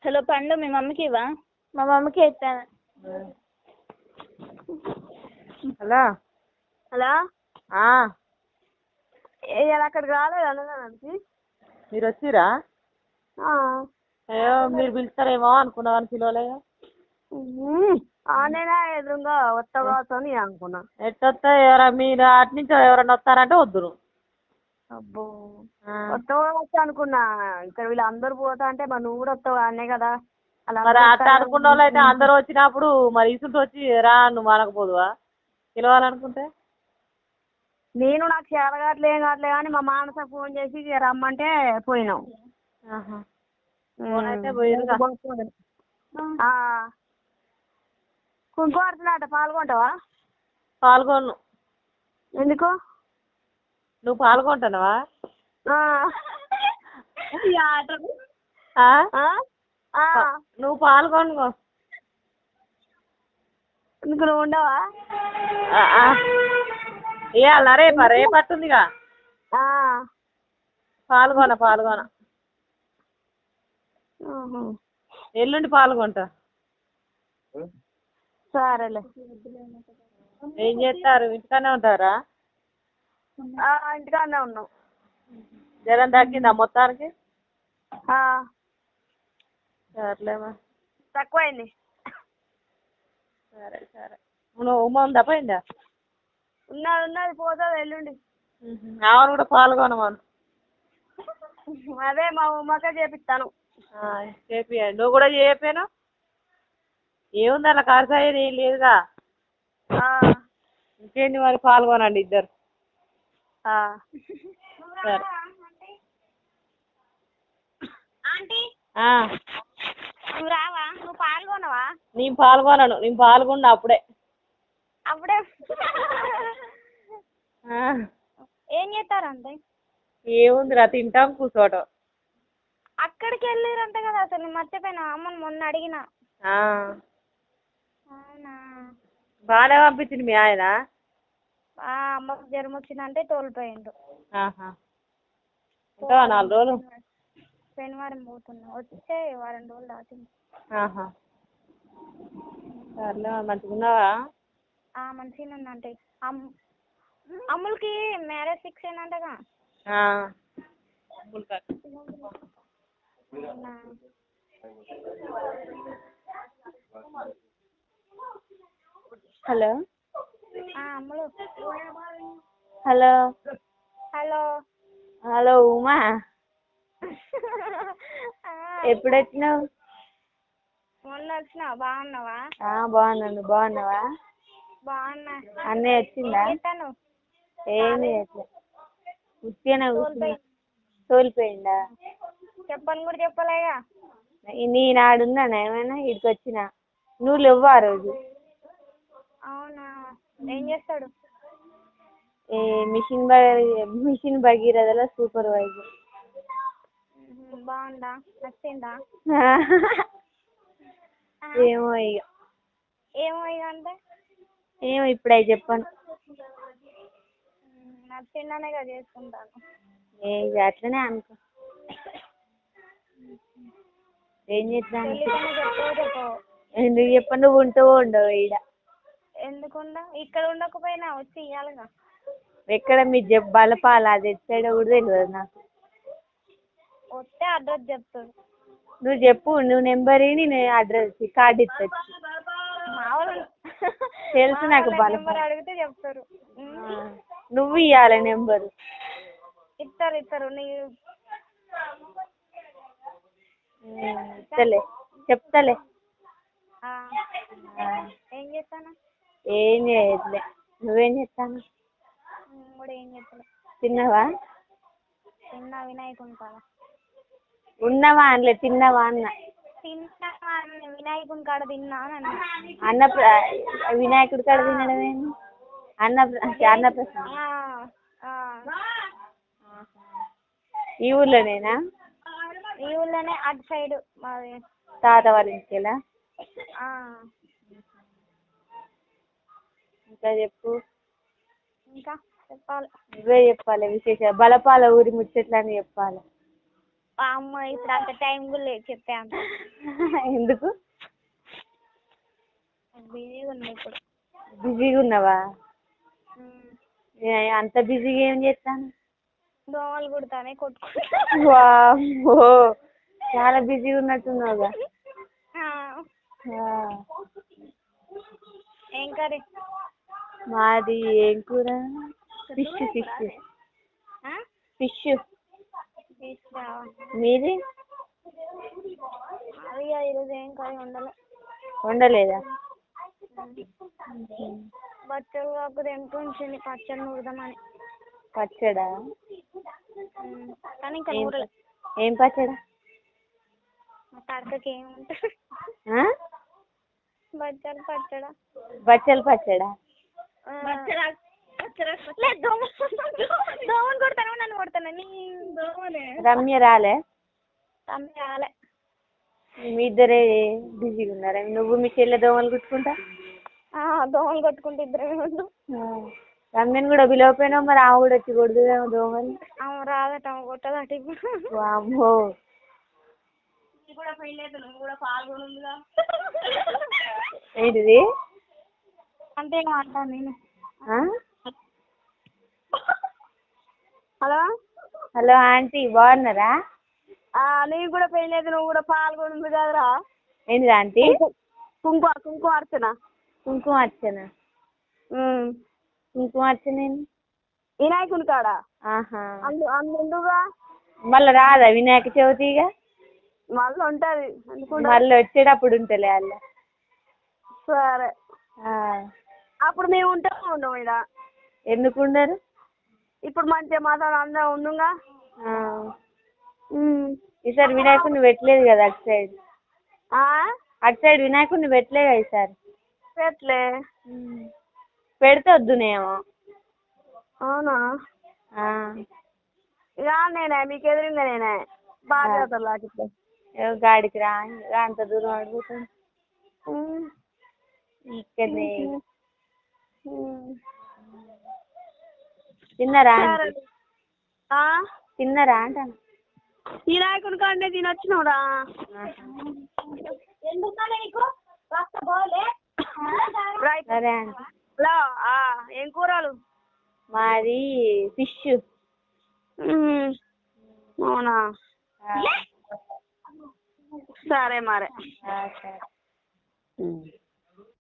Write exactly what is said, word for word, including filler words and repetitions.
Hello పండు, మీ మమ్మీకి ఇవ్వా? మా మమ్మీకి ఇస్తాను. హలో హలో ఇలా అక్కడికి రాలేదు అన్నదానికి. మీరు వచ్చిరా? అయ్యో మీరు పిలుస్తారేమో అనుకున్నా అని పిలవలేదు. నేనే ఎదురుగా వస్తా కావచ్చు అని అనుకున్నా. ఎట్టొస్తా ఎవర మీరు అటు నుంచి ఎవరన్నా వస్తారంటే వద్దురు. అబ్బో వస్తావు కావచ్చు అనుకున్నా. ఇక్కడ వీళ్ళు అందరు పోతా అంటే మరి నువ్వు కూడా వస్తావు అనే కదా. మరి అట్లా అనుకున్న వాళ్ళు అయితే అందరు వచ్చినప్పుడు మరి ఇసుంటి వచ్చి రా నువ్వు అనకపోదువా పిలవాలనుకుంటే? నేను నాకు చేరగట్లే ఏం కావట్లే కానీ మా మానస ఫోన్ చేసి రమ్మంటే పోయినాం. అయితే పోయిరుగా. కుంకుమార్తెనట పాల్గొంటావా? పాల్గొను. ఎందుకు? నువ్వు పాల్గొంటున్నావా? నువ్వు పాల్గొను. ఎందుకు నువ్వు ఉండవా? ఇవాళ రేపా? రేపట్టుందిగా. పాల్గొన పాల్గొన ఎల్లుండి పాల్గొంటా. సరేలే. ఏం చేస్తారు? ఇంటికానే ఉంటారా? ఇంటికానే ఉన్నాం. జ్వరం తగ్గిందా మొత్తానికి? సర్లేమా తక్కువైంది. సరే సరే. నువ్వు ఉమ్మ ఉందా పోయిందా? ఉన్నది ఉన్నది పోతుంది ఎల్లుండి. ఆమెను కూడా పాల్గొనమను. అదే మా ఉమ్మకే చేపిస్తాను. చేపియండి. నువ్వు కూడా చేయపోయాను. ఏముంది అలా ఖర్చు అయ్యేది ఏం లేదుగా. ఇంకేంటి మరి పాల్గొనండి ఇద్దరు. సరే. నువ్వు రావా? నువ్వు పాల్గొనవా? నేను పాల్గొనను. నేను పాల్గొన్నా అప్పుడే. అప్పుడే ఏం చేస్తారంటే? ఏముందిరా తింటాం కూర్చోటం. అక్కడికి వెళ్ళిరంట కదా. అసలు నేను మర్చిపోయినా. అమ్మని మొన్న అడిగిన. అవునా? బాగానే పంపించింది మీ ఆయన. అమ్మకు జ్వరం వచ్చిందంటే తోలిపోయిండు. ఇంకా నాలుగు రోజులు శనివారం పోతున్నా. వచ్చే వారం రోజులు దాటింది. సర్లే మంచిగా ఉన్నావా? మంచిగా ఉందంటే అమ్ములకి మ్యారేజ్ ఫిక్స్ అయిందంటగా. Hello Ammulu. Hello hello hello Uma, ఎప్పుడు వచ్చినావు? మొన్న వచ్చినావు. బాగున్నావా? బాగున్నాను. బాగున్నావా? బాగున్నా. అన్నయ్య వచ్చిందా? ఏమి ఉత్తిగానే తోలిపోయిందా? చెప్పని కూడా చెప్పలేగా. నేను ఆడున్నాను ఏమైనా ఇక్కడికి వచ్చిన. నువ్వు లేవు ఆ రోజు. అవునా? ఏం చేస్తాడు? ఏ మిషన్ మిషన్ భగీరథలో సూపర్వైజర్. బాగుందా? నచ్చిందా? ఏమో ఇక. ఏమో ఇక అంటే ఏమో ఇప్పుడు అవి చెప్పను. నచ్చిందనే కదా చేసుకుంటాను. ఏ అట్లనే అనుకో. ఏం చేస్తాను? ఎందుకు చెప్పను? నువ్వు ఉంటావో ఉండవు ఈడ. ఎందుకుండా? ఇక్కడ ఉండకపోయినా వచ్చి ఇవ్వాలిగా. ఎక్కడ మీ జబ్ బలపాల అది ఎక్కడ కూడా తెలియదు నాకు. వస్తే అడ్రస్ చెప్తాడు. నువ్వు చెప్పు. నువ్వు నెంబర్ ఇ నేను అడ్రస్ కార్డు ఇస్తా. తెలుసు నాకు బలపాల. అడిగితే చెప్తారు. నువ్వు ఇవ్వాలి నెంబరు. ఇస్తారు ఇస్తారు. నీ ఇస్తలే చెప్తలే. ఏం చేస్తాను? ఏం చేయట్లే. నువ్వేం చేస్తాను? కూడా ఏం చేస్తలే. తిన్నావా? తిన్నా. వినాయకుని కాడ ఉన్నావా అనలే, తిన్నావా అన్న. తిన్నా. వినాయకుని కాడ తిన్నా అన్న. అన్న వినాయకుడి కాడ తినడం ఏంది? అన్న అన్నప్రసాదం ఈ ఊర్లోనేనా? ఈ ఊర్లోనే. అటు సైడ్ మాది తాత వాళ్ళ ఇంటికెలా. ఇంకా చెప్పు. ఇంకా చెప్పాలి. నువ్వే చెప్పాలి విశేషాలు. బలపాల ఊరి ముచ్చట్లని చెప్పాలి. అమ్మ ఇప్పుడు అంత టైం కూడా లేదు చెప్పే అంత. ఎందుకు బిజీగా ఉన్నా ఇప్పుడు. బిజీగా ఉన్నావా? ఏ, అంత బిజీగా ఏం చేస్తాను? దోమలు కుడతానే కొట్టుకుంటా. వామ్మో, చాలా బిజీగా ఉన్నట్టున్నావుగా. ఆ. ఆ. ఏం కర్రీ? మాది ఏం కూర? Fish fish fish. మీది? అది ఈరోజు ఏం కర్రీ వండలే. వండలేదా? బచ్చలు కాకపోతే ఎంత ఉంచింది పచ్చడి నూరుదామని. పచ్చడా? కానీ ఇంకా నూరలే. ఏం పచ్చడా? తడకకి ఏముంటుంది? బచ్చలు పచ్చడా. బచ్చలు పచ్చడా? దోమని కొడతాను నన్ను కొడతాను నీ దోమనే. రమ్య రాలే? రమ్య రాలే. మీ ఇద్దరే బిజీగా ఉన్నారా? నువ్వు మీ చెల్లె దోమలు కుట్టుకుంటా? దోమలు కొట్టుకుంటే ఇద్దరే ఉండు. రమ్యని కూడా పిలవపోయినావు, మరి ఆమె కూడా వచ్చి కొడుతుందేమో దోమలు. ఆమె రాదట, ఆమె కొట్టదట ఇప్పుడు. వామ్మో. కూడా పెళ్ళలేదు, నువ్వు కూడా పాల్గొనుగా. ఏంటిది? అంతే అంటాను నేను. హలో హలో ఆంటీ, బాగున్నారా? నీకు కూడా పెళ్ళలేదు, నువ్వు కూడా పాల్గొనుంది కదరా. ఏంటిది ఆంటీ? కుంకుమ కుంకుమ అర్చన. కుంకుమ అర్చన? కుంకుమ అర్చన వినాయకుని కాడ. ఆహా, అందు అందుగా మళ్ళీ రాదా వినాయక చవితిగా? మళ్ళీ ఉంటది. మళ్ళీ వచ్చేటప్పుడు ఉంటలే అల్ల. సరే, ఆ, అప్పుడు మేము ఉంటాము ఉండము ఇక్కడ. ఎందుకు ఉండరు? ఇప్పుడు మంచిగా మాట్లాడు అందరం ఉండుగా. ఈసారి వినాయకుడిని పెట్టలేదు కదా అటు సైడ్. అటు సైడ్ వినాయకుడిని పెట్టలేదు కదా ఈసారి. పెట్టలే. పెడితే వద్దునేమో. అవునా? ఇక నేనే మీకు ఎదురుగా నేనే బాగా చదువుతాను లాంటి గాడికి రా, అంత దూరం అడుగుతాను. ఇక్కడనే తిన్నారా? తిన్నారా అంటాను. వినాయకుని కాడనే తినొచ్చినవురా. సరే అండి. హలో, ఏం కూరలు? మాది ఫిష్. అవునా? సరే మరి. సరే.